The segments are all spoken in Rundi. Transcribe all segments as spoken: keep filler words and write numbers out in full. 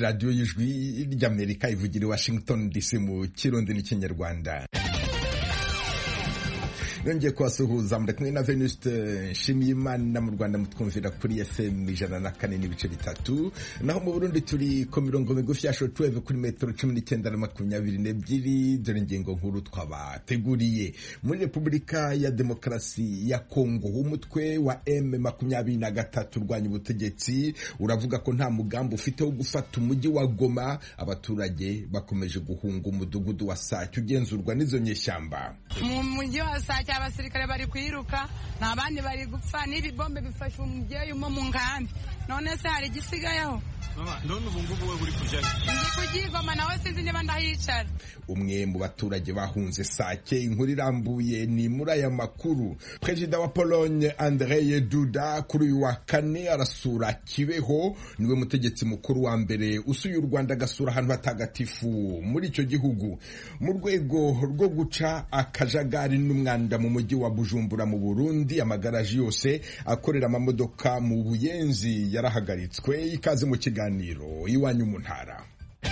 radiyo y'ijwi ry'Amerika ivugira i Washington D C mu Kirundi n'Ikinyarwanda. Nongeye kubasuhuza muri kumwe na Venuste Nshimiyimana mu Rwanda mutwumvira kuri F M ijana na kane n'ibice bitatu, naho mu Burundi turi ku mirongo migufi ya shortwave kuri metero cumi n'icyenda na makumyabiri n'ebyiri. Dore ingingo nkuru twabateguriye. Muri Repubulika ya Demokarasi ya Kongo, umutwe wa M makumyabiri na gatatu urwanya ubutegetsi uravuga ko nta mugambi ufite wo gufata umujyi wa Goma. Abaturage bakomeje guhunga umudugudu wa Sake ugenzurwa n'izo nyeshyamba. Mu mujyi wa Sake abasirikare bari kwiruka, n'abandi bari gupfa, n'ibibombe bifashe umubyeyi umwe mu nkambi. None se hari igisigayeho? Mama, none ubu ngubu we uri kujayo? Ndi kugigoma, nawe sinzi niba ndahicara. Umwe mu baturage bahunze Sake, inkuru irambuye ni muri aya makuru. Perezida wa Pologne Andrzej Duda kuri uyu wa kane arasura Kibeho, niwe mutegetsi mukuru wa mbere usuye u Rwanda agasura ahantu hatagatifu muri icyo gihugu. Mu rwego rwo guca akajagari n'umwanda mu mujyi wa Bujumbura mu Burundi, amagaraji yose akorera amamodoka mu Buyenzi yarahagaritswe. Ikaze mu kiganiro iwanyu mu ntara.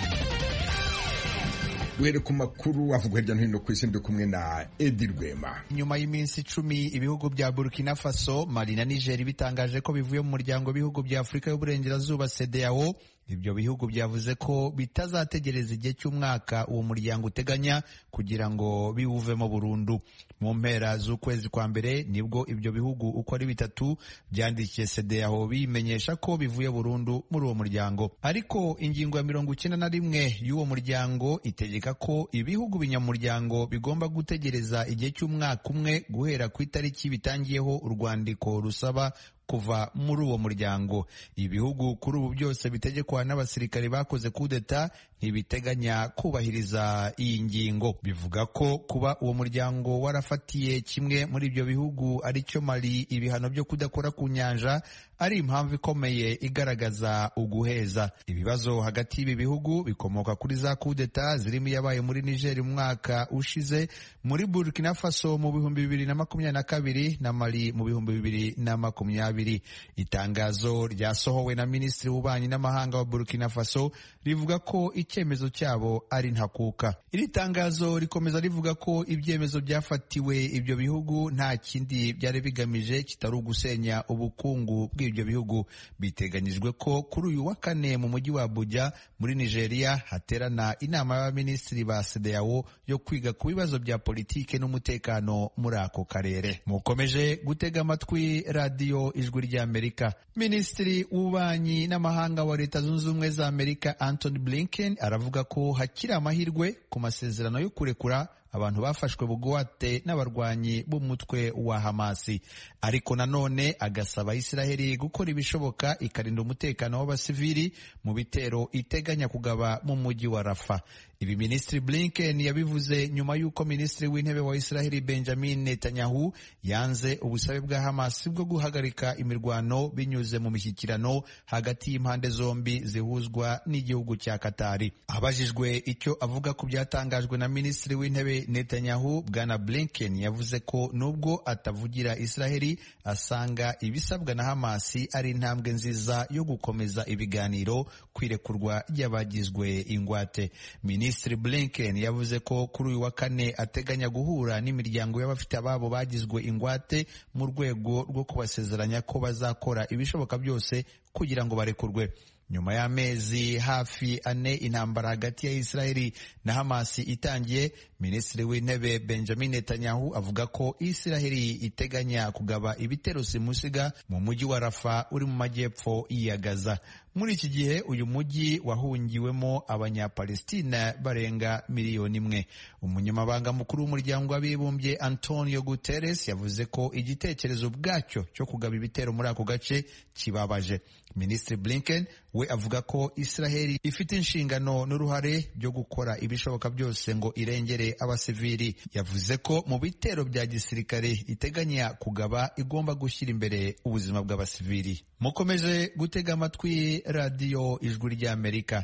Duhere ku makuru avugwa hirya no hino ku isi, ndi kumwe na Edi Rwema. Nyuma y'iminsi icumi ibihugu bya Burkina Faso, Mali na Niger bitangaje ko bivuye mu muryango w'ibihugu bya Afurika y'Uburengerazuba C E D E A O, ibyo bihugu byavuze ko bitazategereza igihe cy'umwaka uwo muryango uteganya kugira ngo biwuvemo burundu. Mu mpera z'ukwezi kwa mbere nibwo ibyo bihugu uko ari bitatu byandikiye C E D E A O bimenyesha ko bivuye burundu muri uwo muryango. Ariko ingingo ya mirongo icyenda na rimwe y'uwo muryango itegeka ko ibihugu binyamuryango bigomba gutegereza igihe cy'umwaka umwe guhera ku itariki bitangiyeho urwandiko rusaba kuva muri uwo muryango. Ibihugu kuri ubu byose bitegekwa n'abasirikare bakoze kudeta ntibiteganya kubahiriza iyi ngingo. Bivuga ko kuba uwo muryango warafatiye kimwe muri ibyo bihugu ari cyo Mali ibihano byo kudakora ku nyanja ari impamvu ikomeye igaragaza uguheza. Ibibazo hagati y'ibi bihugu bikomoka kuri za kudeta zirimo yabaye muri Niger mu mwaka ushize, muri Burkina Faso mu bihumbi bibiri na makumyabiri na kabiri na Mali mu bihumbi bibiri na makumyabiri. Itangazo ryasohowe na Minisitiri w'Ububanyi n'Amahanga wa Burkina Faso rivuga ko icyemezo cyabo ari ntakuka. Iri tangazo rikomeza rivuga ko ibyemezo byafatiwe ibyo bihugu nta kindi byari bigamije kitari ugusenya ubukungu bw'ibyo bihugu. Biteganyijwe ko kuri uyu wa kane mu mujyi wa Abuja muri Nigeria haterana inama y'abaminisitiri ba C E D E A O yo kwiga ku bibazo bya politike n'umutekano muri ako karere. Mukomeje gutega amatwi radiyo ijwi ry'Amerika. Minisitiri w'Ububanyi n'Amahanga wa Leta Zunze Ubumwe za Amerika Antony Blinken aravuga ko hakiri amahirwe ku masezerano yo kurekura abantu bafashwe bugwate n'abarwanyi b'umutwe wa Hamasi, ariko nanone agasaba Isiraheli gukora ibishoboka ikarinda umutekano w'abasivili mu bitero iteganya kugaba mu mujyi wa Rafa. Ibi Minisitiri Blinken yabivuze nyuma y'uko Minisitiri w'Intebe wa Isiraheli Benjamin Netanyahu yanze ubusabe bwa Hamasi bwo guhagarika imirwano binyuze mu mishyikirano hagati y'impande zombi zihuzwa n'igihugu cya Katari. Abajijwe icyo avuga ku byatangajwe na Minisitiri w'Intebe Netanyahu, Bwana Blinken yavuze ko nubwo atavugira Isiraheli asanga ibisabwa na Hamasi ari intambwe nziza yo gukomeza ibiganiro kwirekurwa ry'abagizwe ingwate. Minisitiri Blinken yavuze ko kuri uyu wa kane ateganya guhura n'imiryango y'abafite ababo bagizwe ingwate mu rwego rwo kubasezeranya ko bazakora ibishoboka byose kugira ngo barekurwe. Nyuma y'amezi hafi ane intambara hagati ya Isiraheli na Hamasi itangiye, Minisitiri w'Intebe Benjamin Netanyahu avuga ko Isiraheli iteganya kugaba ibitero simusiga mu mujyi wa Rafa uri mu majyepfo ya Gaza. Muri iki gihe uyu mujyi wahungiwemo abanyapalestina barenga miliyoni imwe. Umunyamabanga mukuru w'umuryango w'abibumbye Antonio Guterres yavuze ko igitekerezo bwacyo cyo kugaba ibitero muri ako gace kibabaje. Minisitiri Blinken we avuga ko Isiraheli ifite inshingano n'uruhare byo gukora ibishoboka byose ngo irengere abasivili. Yavuze ko mu bitero bya gisirikare iteganya kugaba igomba gushyira imbere ubuzima bw'abasivili. Mukomeje gutega amatwi radiyo ijwi ry'Amerika.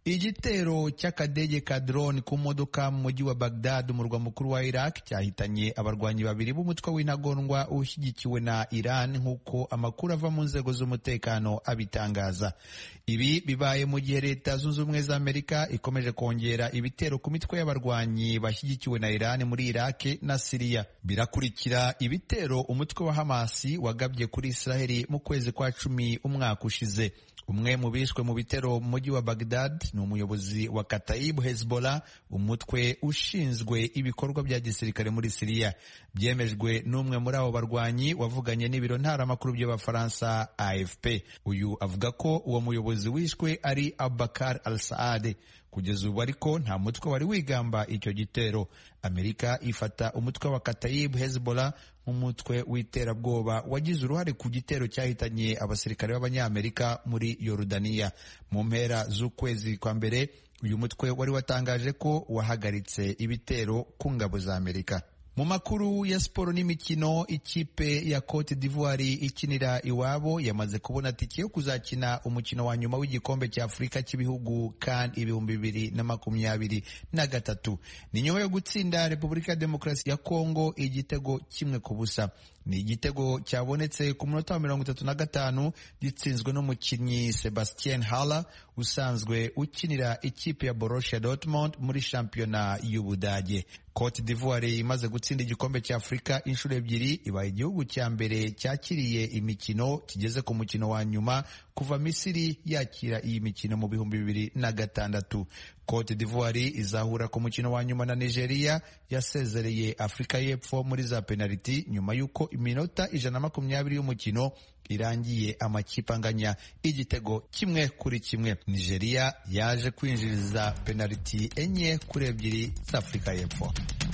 Igitero cy'akadege ka drone ku modoka mu mujyi wa Baghdad umurwa mukuru wa Iraq cyahitanye abarwanyi babiri b'umutwe w'intagondwa ushyigikiwe na Iran nk'uko amakuru ava mu nzego z'umutekano abitangaza. Ibi bibaye mu gihe Leta Zunze Ubumwe za Amerika ikomeje kongera ibitero ku mitwe y'abarwanyi bashyigikiwe na Iran muri Iraq na Syria. Birakurikira ibitero umutwe wa Hamas wagabye kuri Israeli mu kwezi kwa cumi umwaka ushize. Umwe mu bishwe mu bitero mu mujyi wa Baghdad ni umuyobozi wa Kataib Hezbollah, umutwe ushinzwe ibikorwa bya gisirikare muri Syria. Byemejwe n'umwe muri abo barwanyi wavuganye n'ibiro ntaramakuru by'Abafaransa A F P. Uyu avuga ko uwo muyobozi wishwe ari Abubakar al-Saad. Kugeza ubu ariko nta mutwe wari wigamba icyo gitero. Amerika ifata umutwe wa Kataib Hezbollah nk'umutwe w'iterabwoba wagize uruhare ku gitero cyahitanye abasirikare b'Abanyamerika muri Yorodaniya. Mu mpera z'ukwezi kwa mbere uyu mutwe wari watangaje ko wahagaritse ibitero ku ngabo za Amerika. Mu makuru ya siporo n'imikino, ikipe ya Cote d'Ivoire ikinira iwabo yamaze kubona tike yo kuzakina umukino wa nyuma w'igikombe cya Afurika cy'ibihugu CAN ibihumbi bibiri na makumyabiri na gatatu. Ni nyuma yo gutsinda Repubulika ya Demokarasi ya Kongo igitego kimwe ku busa. Ni igitego cyabonetse ku munota wa mirongo itatu na gatanu gitsinzwe n'umukinnyi Sebastien Haller usanzwe ukinira ikipe ya Borussia Dortmund muri shampiyona y'Ubudage. Cote d'Ivoire imaze gutsinda igikombe cya Afurika inshuro ebyiri, ibaye igihugu cya mbere cyakiriye imikino kigeze ku mukino wa nyuma kuva Misiri yakira iyi mikino mu bihumbi bibiri na gatandatu. Cote d'Ivoire izahura ku mukino wa nyuma na Nigeria yasezereye Afurika y'Epfo muri za penaliti nyuma y'uko iminota ijana na makumyabiri y'umukino irangiye amakipe anganya igitego kimwe kuri kimwe. Nigeria yaje kwinjiriza penaliti enye kuri ebyiri za Afurika y'Epfo.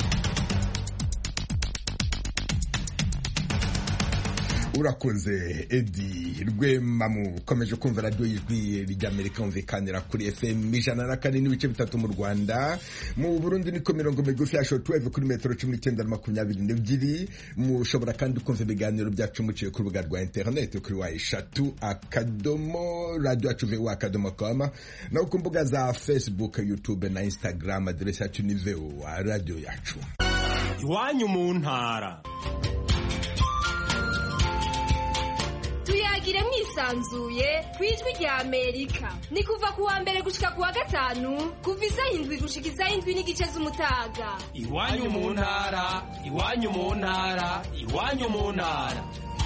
Urakoze Edi Rwema. Mukomeje kumva radio y'ijwi ry'Amerika umvikanira kuri F M ijana na kane n'ibice bitatu mu Rwanda. Mu Burundi niko mirongo migufi ya shortwave kuri metero cumi n'icyenda na makumyabiri n'ebyiri. Mushobora kandi kumva ibiganiro byacu muciye ku rubuga rwa internet kuri wa eshatu akadomo radio yacu V O A akadomo com, naho ku mbuga za Facebook, YouTube na Instagram adresse yacu ni V O A radio yacu. Iwanyu mu ntara. Tuyagire mwisanzuye kwijwi rya Amerika. Ni kuva kuwa mbere gushika kuwa gatanu kuva isaha indwi gushika isaha indwi n'igice z'umutaga. Iwanyu mu ntara, iwanyu mu ntara, iwanyu mu ntara.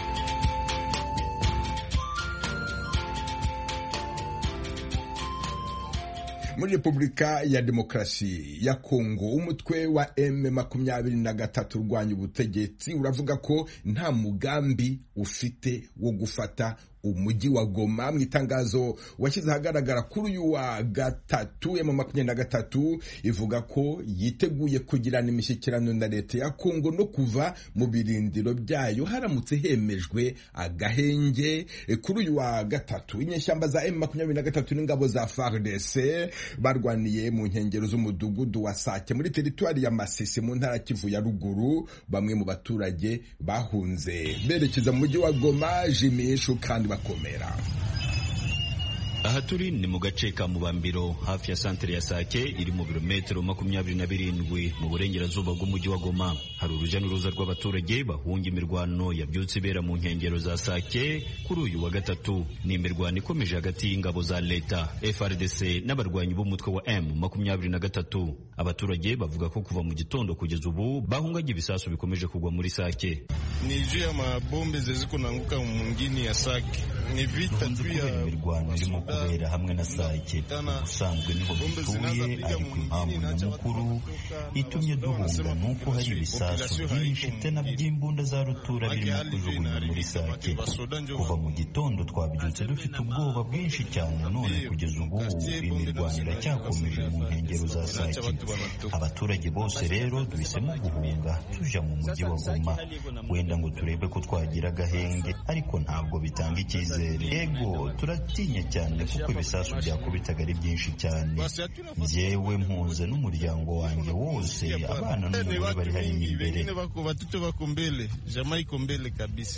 Muri Repubulika ya Demokarasi ya Kongo umutwe wa M makumyabiri na gatatu urwanya ubutegetsi uravuga ko nta mugambi ufite wo gufata umujyi wa Goma. Mu itangazo washyize ahagaragara kuri uyu wa gatatu, M makumyabiri na gatatu ivuga ko yiteguye kugirana imishyikirano na leta ya Kongo no kuva mu birindiro byayo haramutse hemejwe agahenge. Kuri uyu wa gatatu inyeshyamba za M makumyabiri na gatatu n'ingabo za F A R D C barwaniye mu nkengero z'umudugudu wa Sake muri teritwari ya Masisi mu ntara Kivu ya ruguru. Bamwe mu baturage bahunze berekeza mu mujyi wa Goma. Jimishu kandi bakomera. Aha turi ni mu gace ka Mubambiro hafi ya santere ya Sake iri mu birometero makumyabiri na birindwi mu burengerazuba bw'umujyi wa Goma. Hari uruja n'uruza rw'abaturage bahunga imirwano yabyutse ibera mu nkengero za Sake kuri uyu wa gatatu. Ni imirwano ikomeje hagati y'ingabo za leta F A R D C n'abarwanyi b'umutwe wa M makumyabiri na gatatu. Abaturage bavuga ko kuva mu gitondo kugeza ubu bahungaga ibisasu bikomeje kugwa muri Sake. Ni juu ya mabombe zeziko naanguka mwingine ya Sake. Ni vita tu ya imirwano irimo kubera hamwe na Sake. Ubusanzwe niho bituye, ariko impamvu nyamukuru itumye duhunga nuko hari ibisasu byinshi tena by'imbunda za rutura birimo kujugunywa muri Sake. Kuva mu gitondo twabyutse dufite ubwoba bwinshi cyane, none kugeza ubu imirwano iracyakomeje mu nkengero za Sake. Abaturage bose rero duhisemo guhunga tuja mu mujyi wa Goma, wenda ngo turebe ko twagira agahenge, ariko ntabwo bitanga icyizere. Ego turatinya cyane kuko ibisasu byakubitaga ari byinshi cyane. Njyewe mpunze n'umuryango wanjye wose, abana n'umugore bari hari imbere.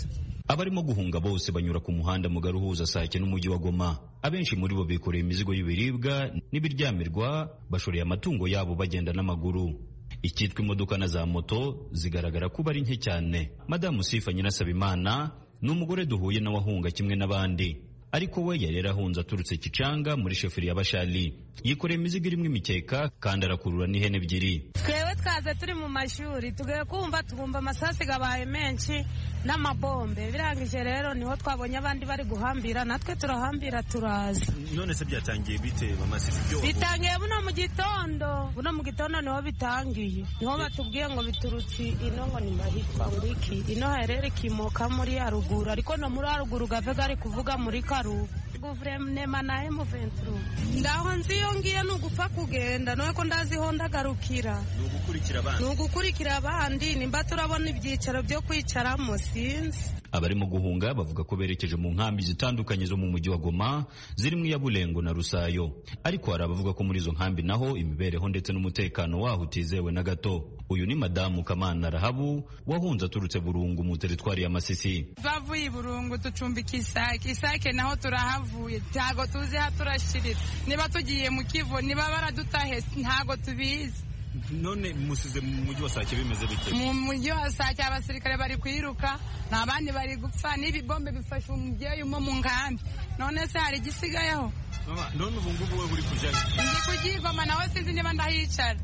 Abarimo guhunga bose banyura ku muhanda mugari uhuza Sake n'umujyi wa Goma. Abenshi muri bo bikoreye imizigo y'ibiribwa n'ibiryamirwa, bashoreye amatungo yabo bagenda n'amaguru. Icyitwa imodoka na za moto zigaragara kuba ari nke cyane. Madamu Sifa Nyirasabimana ni umugore duhuye n'abahunga kimwe n'abandi, ariko we yari yarahunze aturutse Kicanga muri sheferi ya Bashali. Yikoreye imizigo irimo imikeka kandi arakurura n'ihene ebyiri. Twewe twaze turi mu mashuri tugiye kumva tubumva amasasi gabaye menshi n'amabombe, birangije rero niho twabonye abandi bari guhambira, natwe turahambira turaza. None se byatangiye bite bamasisi byo? Bitangiye buno mu gitondo, buno mu gitondo niho bitangiye, niho batubwiye ngo biturutse ino ngo ni mahitwa uriki, ino herere kimoka muri Haruguru, ariko no muri Haruguru gave gari kuvuga muri Karu. Guverinoma na M vingt-trois ndaho nziyo ngiye nugupfa kugenda noye ko ndaziho ndagarukira nugukurikira abandi nugukurikira abandi nimba turabona ibyicaro byo kwicaramo sinzi. Abarimo guhunga bavuga ko berekeje mu nkambi zitandukanye zo mu mujyi wa Goma zirimo iya Bulengo na Rusayo, ariko hari abavuga ko muri izo nkambi naho imibereho ndetse n'umutekano waho utizewe na gato. Uyu ni Madamu Kamana Rahabu wahunze aturutse Burungu mu teritwari ya Masisi. Bavuye Burungu tucumbika Isake, Isake naho turahavuye ntago tuzi ha turashirira, niba tugiye mu Kivu niba baradutahe ntago tubizi. None musize mu mujyi wa Sake bimeze bite? Mu mujyi wa Sake abasirikare bari kwiruka n'abandi bari gupfa n'ibibombe bifashe umubyeyi umwe mu nkambi, none se hari igisigayeho? Mama, none ubu ngubu wewe uri kujayo? Ndi kugigoma nawe sinzi niba ndahicara.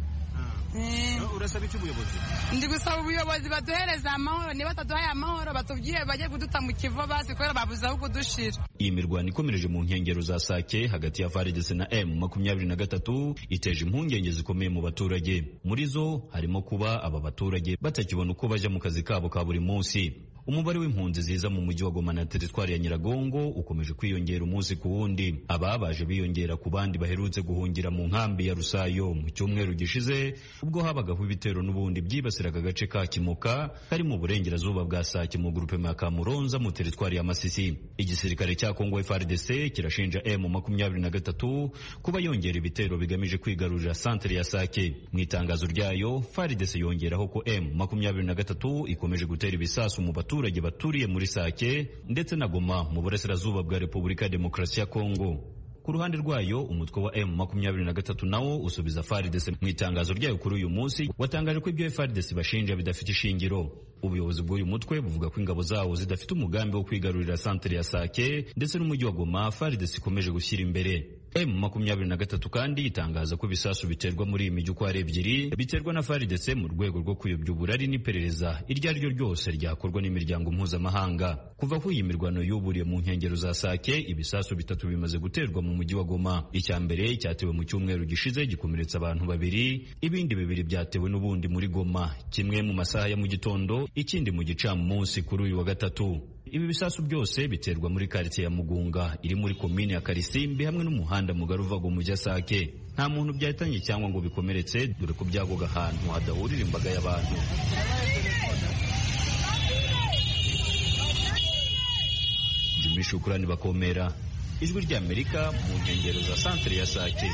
Urasaba iki ubuyobozi? Ndi gusaba ubuyobozi baduhereza amahoro, niba bataduhaye amahoro batubwiye bajye kuduta mu Kivu basi kubera babuze aho kudushira. Iyi mirwano ikomereje mu nkengero za Sake hagati ya F A R D C na M makumyabiri na gatatu iteje impungenge zikomeye mu baturage. Muri zo harimo kuba aba baturage batakibona uko baje mu kazi kabo ka buri munsi. Umubare w'impunzi ziza mu mujyi wa Goma na teritwari ya Nyiragongo ukomeje kwiyongera umunsi ku wundi. Aba baje biyongera ku bandi baherutse guhungira mu nkambi ya Rusayo mu cyumweru gishize, ubwo habagaho ibitero n'ubundi byibasiraga agace ka Kimoka kari mu burengerazuba bwa Sake mu grupe ya Kamuronza mu teritwari ya Masisi. Igisirikare cya Kongo F A R D C kirashinja M makumyabiri na gatatu kuba yongera ibitero bigamije kwigarurira santere ya Sake. Mu itangazo ryayo F A R D C yongeraho ko M makumyabiri na gatatu ikomeje gutera ibisasu mu batu abaturage baturiye muri Sake ndetse na Goma mu burasirazuba bwa Repubulika ya Demokarasi ya Kongo. Ku ruhande rwayo umutwe wa M makumyabiri na gatatu nawo usubiza F A R D C mu itangazo ryayo kuri uyu munsi watangaje ko ibyo F A R D C bashinja bidafite ishingiro. Ubuyobozi bw'uyu mutwe buvuga ko ingabo zawo zidafite umugambi wo kwigarurira santere ya Sake ndetse n'umujyi wa Goma F A R D C ikomeje gushyira imbere. M makumyabiri na gatatu kandi itangaza ko ibisasu biterwa muri iyi mijyi uko ari ebyiri biterwa na F A R D C mu rwego rwo kuyobya uburari n'iperereza iryo ari ryo ryose ryakorwa n'imiryango mpuzamahanga. Kuva ko iyi mirwano yuburiye mu nkengero za Sake, ibisasu bitatu bimaze guterwa mu mujyi wa Goma. Icya mbere cyatewe mu cyumweru gishize gikomeretsa abantu babiri, ibindi bibiri byatewe n'ubundi muri Goma, kimwe mu masaha ya mu gitondo, ikindi mu gicamunsi kuri uyu wa gatatu. Ibi bisasu byose biterwa muri quartier ya Mugunga iri muri komine ya Karisimbi hamwe n'umuhanda mugari uva mu mujyi Sake. Nta muntu byahitanye cyangwa ngo bikomeretse dore ko byagoga ahantu hadahurira imbaga y'abantu. Jimmy Shukrani Bakomera, Ijwi ry'Amerika mu nkengero za santere ya Sake.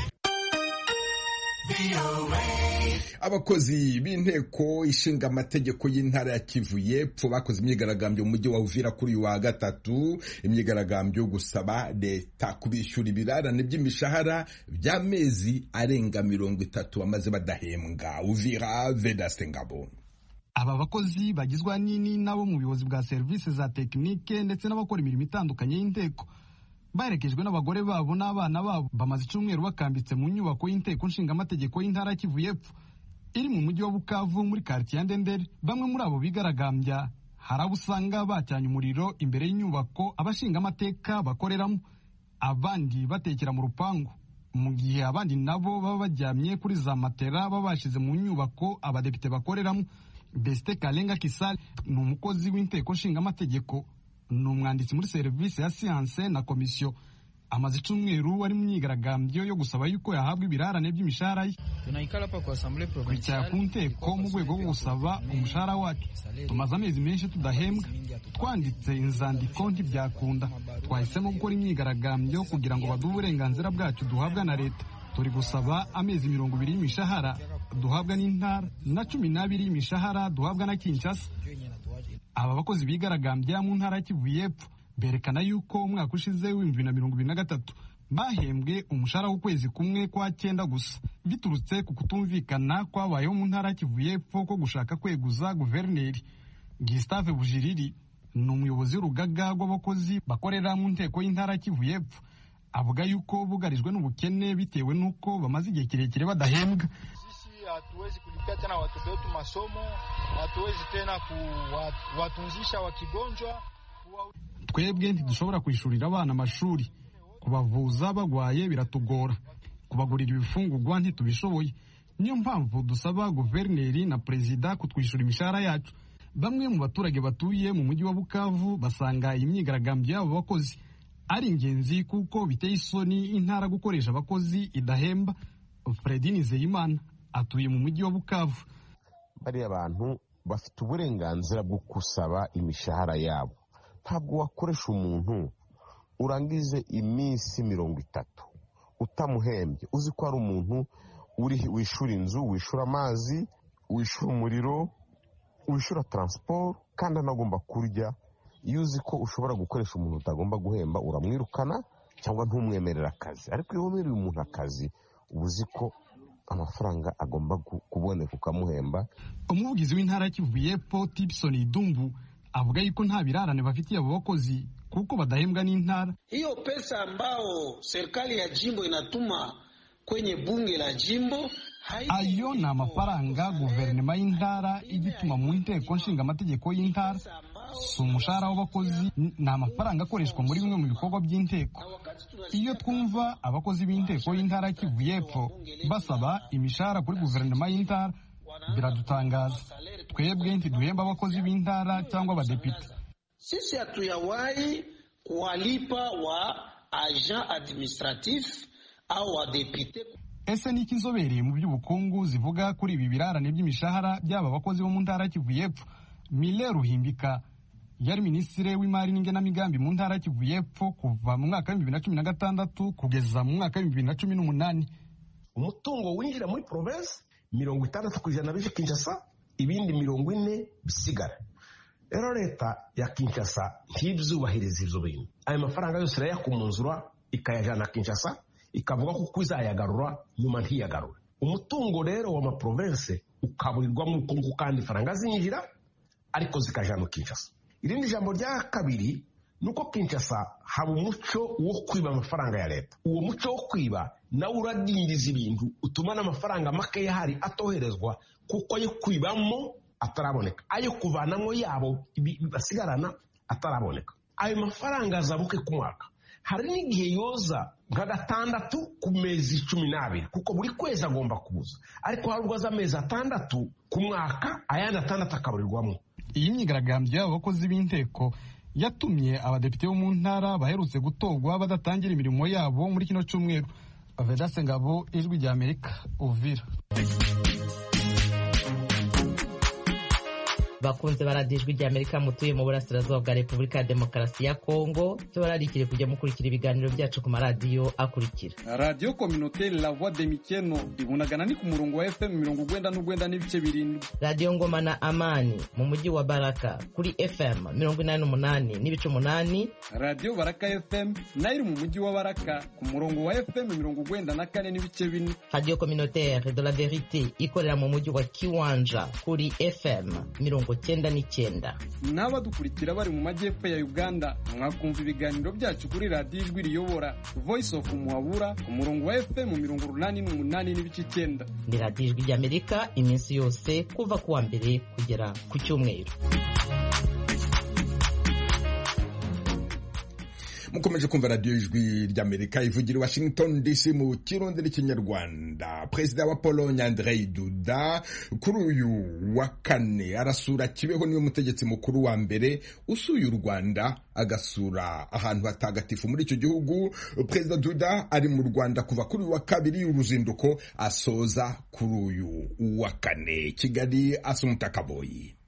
Abakozi b'inteko ishinga amategeko y'intara ya Kivu y'Epfo bakoze imyigaragambyo mu mujyi wa Uvira kuri uyu wa gatatu, imyigaragambyo gusaba leta kubishyura ibirarane by'imishahara by'amezi arenga mirongo itatu amaze badahembwa. Uvira, Vedaste Ngabo. Aba bakozi bagizwa nini nabo mu buyobozi bwa serivisi za tekinike ndetse n'abakora imirimo itandukanye y'inteko baherekejwe n'abagore babo n'abana babo bamaze icyumweru bakambitse mu nyubako y'inteko nshinga amategeko y'intara Kivu y'Epfo iri mu mujyi wa Bukavu muri quartier ya Ndendere. Bamwe muri abo bigaragambya hari abo usanga bacyanye umuriro imbere y'inyubako abashinga amateka bakoreramo, abandi batekera mu rupangu, mu gihe abandi nabo baba bajyamye kuri za matera babashize mu nyubako abadepite bakoreramo. Beste Kalenga Kisale ni umukozi w'inteko nshinga amategeko, ni umwanditsi muri serivisi ya siyanse na komisiyo. Amaze icyumweru ari mu myigaragambyo yo gusaba yuko yahabwa ibirarane by'imishahara ye. Twicara ku nteko mu rwego rwo gusaba umushahara wacu. Tumaze amezi menshi tudahembwa, twanditse inzandiko ntibyakunda, twahisemo gukora imyigaragambyo kugira ngo baduhe uburenganzira bwacu duhabwa na leta. Turi gusaba amezi mirongo ibiri y'imishahara duhabwa n'intara na cumi n'abiri y'imishahara duhabwa na Kinshasa. aba bakozi bigaragambya mu ntara ya Kivu y'Epfo berekana yuko umwaka ushize w'ibihumbi bibiri na mirongo ibiri na gatatu bahembwe umushahara w'ukwezi kumwe kwa cyenda gusa biturutse ku kutumvikana kwabayeho mu ntara ya Kivu y'Epfo ko gushaka kweguza guverineri. Gustave Bujiriri ni umuyobozi w'urugaga rw'abakozi bakorera mu nteko y'intara ya Kivu y'Epfo, avuga yuko bugarijwe n'ubukene bitewe n'uko bamaze igihe kirekire badahembwa. Sisi hatuwezi kulipia tena watoto wetu masomo, hatuwezi tena kuwatunzisha wakigonjwa. Twebwe ntidushobora kwishurira abana amashuri, kubavuza bagwaye biratugora, kubagurira ibifungurwa ntitubishoboye. Niyo mpamvu dusaba guverineri na perezida kutwishura imishahara yacu. Bamwe mu baturage batuye mu mujyi wa Bukavu basanga imyigaragambyo y'abo bakozi ari ingenzi kuko biteye isoni intara gukoresha abakozi idahemba. Fredi Nizeyimana atuye mu mujyi wa Bukavu. Bari abantu bafite uburenganzira bwo kusaba imishahara yabo. Ntabwo wakoresha umuntu urangize iminsi mirongo itatu utamuhembye, uzi ko ari umuntu uri wishura inzu, wishura amazi, wishura umuriro, wishura transport, kandi anagomba kurya. Iyo uzi ko ushobora gukoresha umuntu utagomba guhemba, uramwirukana cyangwa ntumwemerera akazi. Ariko iyo wemerera umuntu akazi, ubuzi ko amafaranga agomba kuboneka ukamuhemba. Umuvugizi w'intara ya Kivu y'Epfo Tipson Idumbu avuga yuko nta birarane bafitiye abo bakozi kuko badahembwa n'intara. Hiyo pesa ambao serikali ya jimbo inatuma kwenye bunge la jimbo, ayo ni amafaranga guverinoma y'intara igituma mu nteko nshinga amategeko y'intara. Si umushahara w'abakozi, ni amafaranga akoreshwa muri bimwe mu bikorwa by'inteko. Iyo twumva abakozi b'inteko y'intara ya Kivu y'Epfo basaba imishahara kuri guverinoma y'intara, biradutangaza. Twebwe ntiduhemba abakozi b'intara cyangwa abadepite. Sisi hatuyawahi kuwalipa wa agent administratif au wa depite. Ese ni ikizobereye mu by'ubukungu zivuga kuri ibi birarane by'imishahara by'aba bakozi bo mu ntara ya Kivu y'Epfo? Mille Ruhimbika yari minisitiri w'imari n'ingenamigambi mu ntara ya Kivu y'Epfo kuva mu mwaka wa bibiri na cumi na gatandatu kugeza mu mwaka wa bibiri na cumi n'umunani. Umutungo winjira muri province mirongo itandatu ku ijana bije Kinshasa, ibindi mirongo ine bisigara. Rero leta ya Kinshasa ntibyubahiriza ivyo bintu. Ayo mafaranga yose irayakumunzura ikayajana Kinshasa, ikavuga ko kuzayagarura nyuma ntiyagarura. Umutungo rero wa ma province ukaburirwa mu kungu kandi faranga zinjira ariko zikajana Kinshasa. Irindi jambo rya kabiri nuko Kinshasa haba umuco wo kwiba amafaranga ya leta. Uwo muco wo kwiba nawe uradindiza ibintu, utuma n'amafaranga make yahari atoherezwa kuko yo kwibamo ataraboneka, ayo kuvanamo yabo basigarana ataraboneka. Ayo mafaranga azabuke ku mwaka. Hari n'igihe yoza nka gatandatu ku mezi cumi n'abiri kuko buri kwezi agomba kubuza, ariko hari ubwo aza amezi atandatu ku mwaka, ayandi atandatu akaburirwamo. Iyi myigaragambyo y'abakozi b'inteko yatumye abadepite bo mu ntara baherutse gutorwa badatangira imirimo yabo muri kino cyumweru. Vedaste Ngabo, Ijwi rya Amerika, Uvira. Bakunze baradijwe rya Amerika mutuye mu burasirazuba bwa Repubulika ya Demokarasi ya Kongo, tubararikire kujya mukurikira ibiganiro byacu ku maradiyo akurikira. Radio Communautaire La Voix de Mikeno ibunagana ni ku murongo wa F M mirongo ugwenda n'ugwenda n'ibice birindwi. Radio Ngoma na Amani mu mujyi wa Baraka kuri F M mirongo inani n'umunani n'ibice umunani. Radio Baraka F M nayo mu mujyi wa Baraka ku murongo wa F M mirongo ugwenda na kane n'ibice bine. Radio Communautaire de la Vérité ikorera mu mujyi wa Kiwanja kuri F M mirongo cyenda n'icyenda. N'abadukurikira bari mu majyepfo ya Uganda mwakumva ibiganiro byacu kuri Radio Ijwi Riyobora Voice of Muhabura ku murongo wa F M mirongo urunani n'umunani n'ibice icyenda. Ni Radio Ijwi ry'Amerika iminsi yose kuva kuwa mbere kugera ku cyumweru. Mukomeje kumva Radio Ijwi ry'Amerika ivugira i Washington D C mu Kirundi n'Ikinyarwanda. Perezida wa Pologne Andrzej Duda kuri uyu wa kane arasura Kibeho, niwe mutegetsi mukuru wa mbere usuye u Rwanda agasura ahantu hatagatifu muri icyo gihugu. Perezida Duda ari mu Rwanda kuva kuri uyu wa kabiri, uruzinduko asoza kuri uyu wa kane. Kigali, Asumta Kaboyi.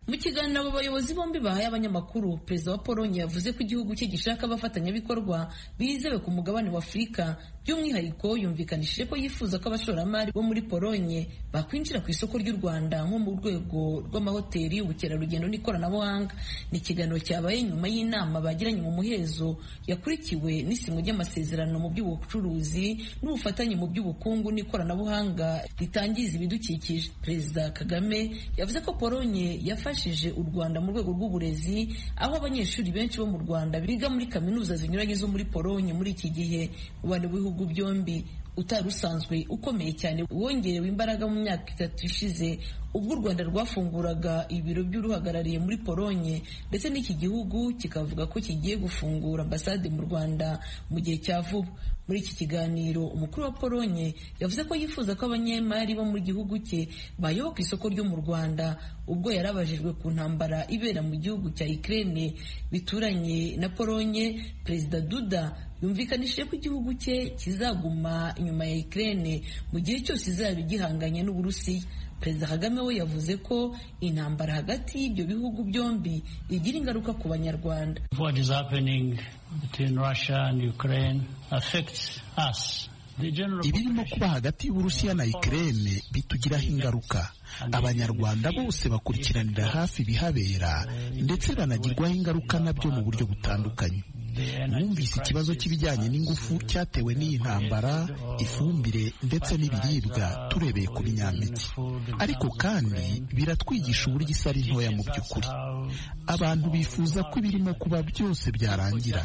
Mu kiganiro abo bayobozi bombi bahaye abanyamakuru, perezida wa Polonye yavuze ko igihugu cye gishaka abafatanyabikorwa bizewe ku mugabane wa Afurika. By'umwihariko yumvikanishije ko yifuza ko abashoramari bo muri Polonye bakwinjira ku isoko ry'u Rwanda nko mu rwego rw'amahoteli, ubukerarugendo n'ikoranabuhanga. Ni ikiganiro cyabaye nyuma y'inama bagiranye mu muhezo yakurikiwe n'isinywa ry'amasezerano mu by'ubucuruzi n'ubufatanye mu by'ubukungu n'ikoranabuhanga ritangiza ibidukikije. Perezida Kagame yavuze ko Polonye yafashije u Rwanda mu rwego rw'uburezi, aho abanyeshuri benshi bo mu Rwanda biga muri kaminuza zinyuranye zo muri Polonye muri iki gihe. Umubano w'ibihugu byombi utari usanzwe ukomeye cyane wongerewe imbaraga mu myaka itatu ishize, ubwo u Rwanda rwafunguraga ibiro by'uruhagarariye muri Polonye, ndetse n'iki gihugu kikavuga ko kigiye gufungura ambasade mu Rwanda mu gihe cya vuba. Muri iki kiganiro umukuru wa Polonye yavuze ko yifuza ko abanyemari bo mu gihugu cye bayoboka isoko ryo mu Rwanda, ubwo yarabajijwe ku ntambara ibera mu gihugu cya Ukraine bituranye na Polonye. Perezida Duda yumvikanishije ko igihugu cye kizaguma inyuma ya Ukraine mu gihe cyose izaba igihanganye n'Uburusiya. Perezida Kagame we yavuze ko intambara hagati y'ibyo bihugu byombi igira ingaruka ku Banyarwanda. What is happening between Russia and Ukraine affects us. Ibirimo kuba hagati y'Uburusiya na Ukraine bitugiraho ingaruka. Abanyarwanda bose bakurikiranira hafi ibihabera ndetse banagirwaho ingaruka nabyo mu buryo butandukanye. Mwumvise ikibazo cy'ibijyanye n'ingufu cyatewe n'iyi ntambara, ifumbire ndetse n'ibiribwa turebeye ku binyampeke. Ariko kandi biratwigisha uburyo isi ari ntoya mu by'ukuri. Abantu bifuza ko ibirimo kuba byose byarangira.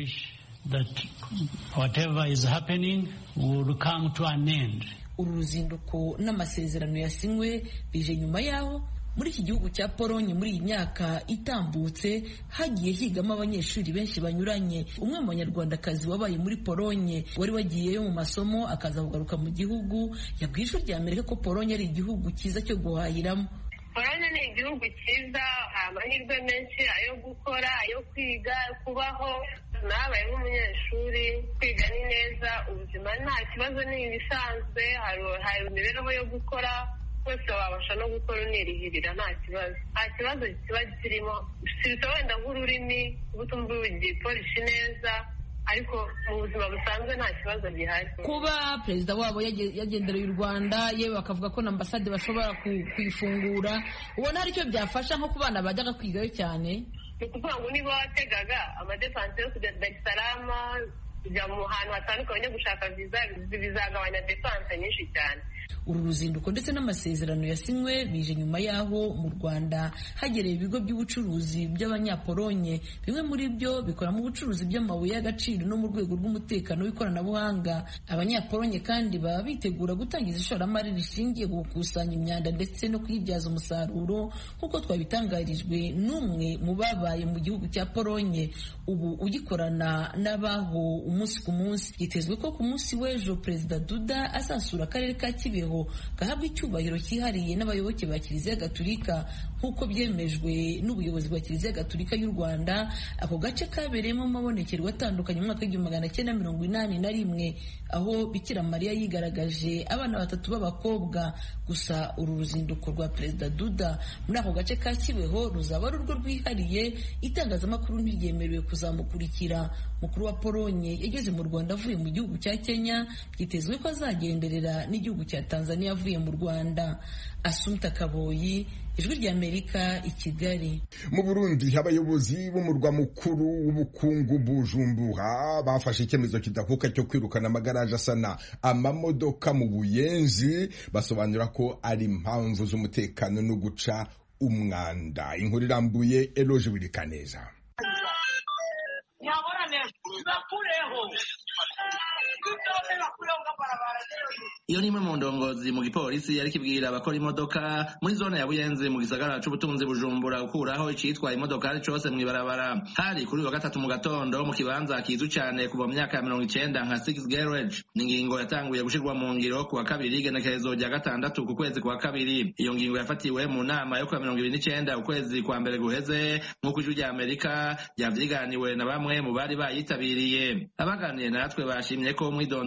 That whatever is happening will come to an end. Uru ruzinduko n'amasezerano yasinywe bije nyuma yaho muri iki gihugu cya Polonye muri iyi myaka itambutse hagiye higamo abanyeshuri benshi banyuranye. Umwe mu banyarwandakazi wabaye muri Polonye wari wagiyeyo mu masomo akaza kugaruka mu gihugu yabwiye Ijwi ry'Amerika ko Polonye ari igihugu cyiza cyo guhahiramo. Polonye ni igihugu cyiza, amahirwe menshi ayo gukora, ayo kwiga, kubaho. Nabaye nk'umunyeshuri, kwiga ni neza, ubuzima nta kibazo, ni ibisanzwe, hari imibereho yo gukora, wese wabasha no gukora unirihirira nta kibazo. Nta kibazo kiba kirimo, sibita wenda nk'ururimi ubutumva igipolishi neza, ariko mu buzima busanzwe nta kibazo gihari. Kuba perezida wabo yagendereye u Rwanda, yewe bakavuga ko na ambasade bashobora kuyifungura, ubona hari icyo byafasha nko ku bana bajyaga kwigayo cyane? Ni ukuvuga ngo niba wategaga amadepanse yo kujya Dar es Salaam, kujya mu hantu hatandukanye gushaka viza, bizagabanya depanse nyinshi cyane. Uru ruzinduko ndetse n'amasezerano yasinywe bije nyuma yaho mu Rwanda hagereye ibigo by'ubucuruzi by'Abanyapolonye. Bimwe muri byo bikora mu bucuruzi bw'amabuye y'agaciro no mu rwego rw'umutekano w'ikoranabuhanga. Abanyapolonye kandi baba bitegura gutangiza ishoramari rishingiye ku gukusanya imyanda ndetse no kuyibyaza umusaruro, nk'uko twabitangarijwe n'umwe mu babaye mu gihugu cya Polonye ubu ugikorana n'abaho umunsi ku munsi. Yitezwe ko ku munsi w'ejo Perezida Duda azasura akarere ka Kibeho gahabwa icyubahiro cyihariye n'abayoboke ba Kiliziya Gatulika nk'uko byemejwe n'ubuyobozi bwa Kiliziya Gatulika y'u Rwanda. Ako gace kabereyemo amabonekerwa atandukanye mu mwaka w'igihumbi magana cyenda mirongo inani na rimwe, aho Bikira Mariya yigaragaje abana batatu b'abakobwa. Gusa uru ruzinduko rwa Perezida Duda muri ako gace ka Kibeho ruzaba ari urwo rwihariye, itangazamakuru ntiryemerewe kuzamukurikira. Mukuru wa Polonye yageze mu Rwanda avuye mu gihugu cya Kenya, byitezwe ko azagenderera n'igihugu cya Tanzania avuye mu Rwanda. Asumta Kaboyi, Ijwi ry'Amerika, i Kigali. Mu Burundi abayobozi b'umurwa mukuru w'ubukungu Bujumbura bafashe icyemezo kidakuka cyo kwirukana amagaraje asana amamodoka mu Buyenzi, basobanura ko ari impamvu z'umutekano no guca umwanda. Inkuru irambuye Eloge Wirikaneza. Iyo ni imwe mu ndongozi mu gipolisi yari kibwira abakora imodoka muri zone ya Buyenzi mu gisagara c'ubutunzi Bujumbura gukuraho icitwa imodokari cose mw'ibarabara. Hari kuri wa gatatu mu gatondo mu kibanza kizwi cyane kuva mu myaka ya mirongo icenda nka Six Garage. Ni ingingo yatanguye gushirwa mu ngiro ku wa kabiri igenekerezo rya gatandatu ku kwezi kwa kabiri. Iyo ngingo yafatiwe mu nama yo ku wa mirongo ibiri n'icenda ukwezi kwa mbere guheze, nk'uko Ijwi ry'Amerika ryavyiganiwe na bamwe mu bari bayitabiriye. Abaganiriye natwe bashimye ko mw'idondo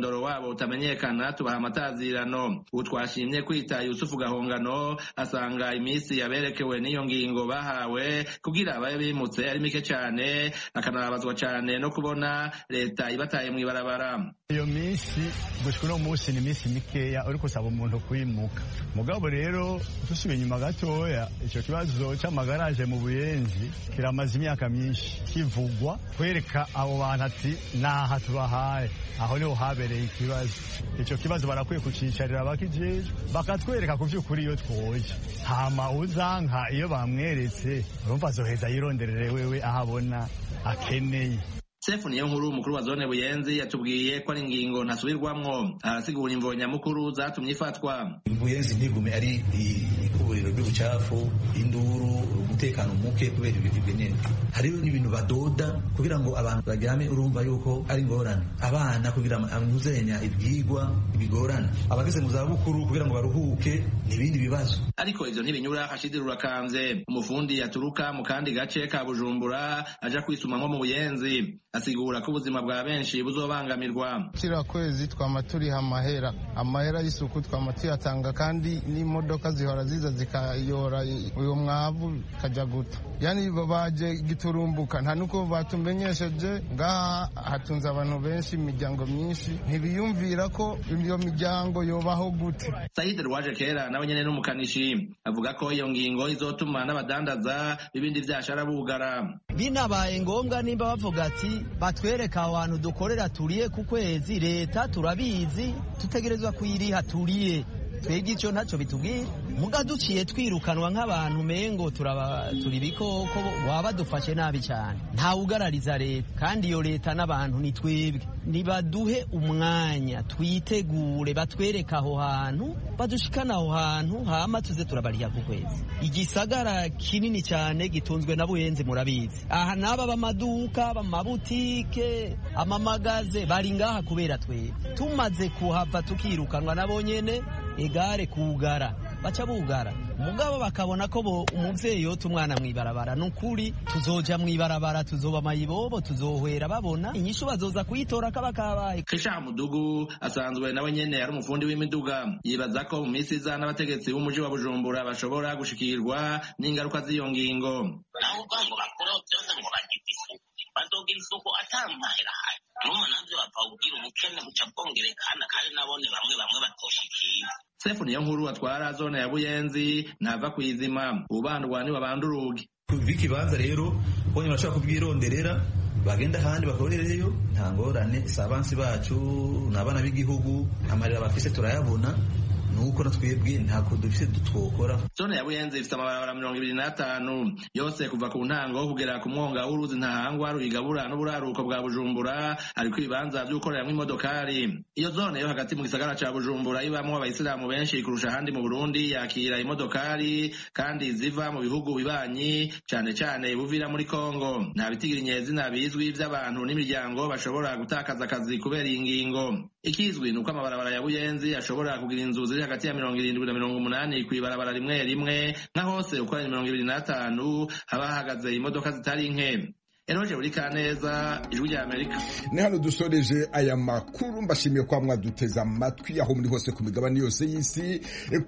umwidondoro wabo utamenyekana tubaha amatazirano. ubu twashimye kwita Yusufu Gahongano asanga iminsi yaberekewe n'iyo ngingo bahawe kugira abaye bimutse ari mike cyane, akanababazwa cyane no kubona leta ibataye mu ibarabara. iyo minsi gushika uno munsi ni iminsi mikeya uri kusaba umuntu kwimuka. mugabo rero dusubiye inyuma gatoya, icyo kibazo cy'amagaraje mu Buyenzi kiramaze imyaka myinshi kivugwa, kwereka abo bantu ati naha tubahaye, aho niho habereye ikibazo. icyo kibazo barakwiye kucicarira bakijejwe bakatwereka ku by'ukuri iyo twoje, hama uzanka iyo bamweretse urumva azoheza yironderere wewe ahabona akeneye. Sefu niyo nkuru umukuru wa zone Buyenzi yatubwiye ko ari ingingo ntasubirwamwo, arasigura imvo nyamukuru zatumye ifatwa. Buyenzi ntigume ari ikuburiro ry'ubucafu, induru, umutekano muke kubera ibiti binini. Hariho n'ibintu badoda kugira ngo abantu baryame, urumva yuko ari ingorane. Abana kugira amuzenya ibyigwa bigorana, abageze mu zabukuru kugira ngo baruhuke n'ibindi bibazo. Ariko ivyo ntibinyura Hashidi Rurakanze, umufundi yaturuka mu kandi gace ka Bujumbura aja kwisumamwo mu Buyenzi, asigura ko ubuzima bwa benshi buzobangamirwa. Kira kwezi twama turiha amahera amahera y'isuku twama tuyatanga, kandi n'imodoka zihora ziza zikayora uyo mwavu kaja guta. Yani baje giturumbuka nta nuko batumenyesheje. Ngaha hatunze abantu benshi, imiryango myinshi, ntibiyumvira ko iyo miryango yobaho gute. Said Rwaje Kera nawe nyene n'umukanishi avuga ko iyo ngingo izotuma n'abadandaza bibindi vyashara bugara. Binabaye ngombwa nimba bavuga ati batwereka abantu dukorera turiye ku kwezi, leta turabizi tutegerezwa kuyiriha turiye, twebwe icyo ntacyo bitubwira. muga duciye twirukanwa nk'abantu mengo turaba turi bikoko waba dufashe nabi cyane. Nta ugarariza leta, kandi iyo leta n'abantu ni twebwe. Nibaduhe umwanya twitegure, batwereka aho hantu, badushikana aho hantu, hama tuze turabariya ku kwezi. Igisagara kinini cyane gitunzwe na Buyenzi, murabizi. Aha naba bamaduka, bamabutike, amamagaze bari ngaha kubera twebwe. Tumaze kuhava tukirukanwa nabo nyene, egare kugara baca bugara, mugabo bakabona ko bo umuvyeyi yote umwana mwibarabara. Nukuri tuzoja mwibarabara, tuzoba mayibobo, tuzohwera babona inyishu bazoza kuyitora kaba kabaye. Kisha Mudugu asanzwe nawe nyene ari umufundi w'imiduga, yibaza ko mu misi iza n'abategetsi b'umuji wa Bujumbura bashobora gushikirwa n'ingaruka z'iyo ngingo. Naho ngo bakora byose ngo bagite isuku, bazogira isuku atamahera hayi. Numa navyo bapfa kugira ubukene buca bwongerekana, kandi nabone bamwe bamwe batoshikira. Sefu niyo nkuru atwara zone ya Buyenzi ntava kwizima, ubandwa ni babandurugi. Kuvikibanza rero bonye bashaka kubwironderera bagenda handi bakorereyo, nta ngorane. Sabansi bacu n'abana b'igihugu amarira bafise turayabona, nuko natwebwe ntako dufise dutwokora. Zone ya Buyenzi ifite amabarabara mirongo ibiri n'atanu yose kuva ku ntango kugera ku mwonga w'uruzi Ntahangwa ruyigabura n'uburaruko bwa Bujumbura, ariko ibibanza by'ukoreramwo imodokari. Iyo zone yo hagati mu gisagara ca Bujumbura ibamwo abayisilamu benshi kurusha ahandi mu Burundi, yakira imodokari kandi ziva mu bihugu bibanyi, cane cane Buvira muri Kongo. Nta bitigira inyezina bizwi vy'abantu n'imiryango bashobora gutakaza akazi kubera iyi ngingo. Ikizwi nuko amabarabara ya Buyenzi ashobora kugira inzu ziri hagati ya mirongo irindwi na mirongo umunani kw'ibarabara rimwe rimwe, nka hose uko ari mirongo ibiri n'atanu haba hahagaze imodoka zitari nke. Eroje uri Kaneza, Ijwi rya Amerika. Ni hano dusoreje aya makuru, mbashimiye kwa mwaduteza amatwi aho muri hose ku migabane yose y'isi.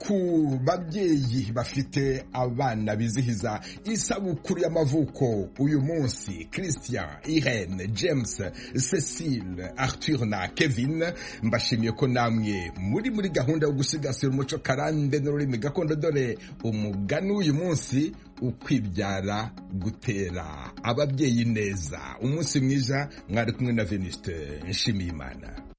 Ku babyeyi bafite abana bizihiza isabukuru y'amavuko uyu munsi, Christian, Irene, James, Cecile, Arthur na Kevin, mbashimiye ko namwe muri muri gahunda yo gusigasira umuco karande n'ururimi gakondo. Dore umugani uyu munsi: ukwibyara gutera ababyeyi neza. Umunsi mwiza, mwari kumwe na Venuste Nshimiyimana.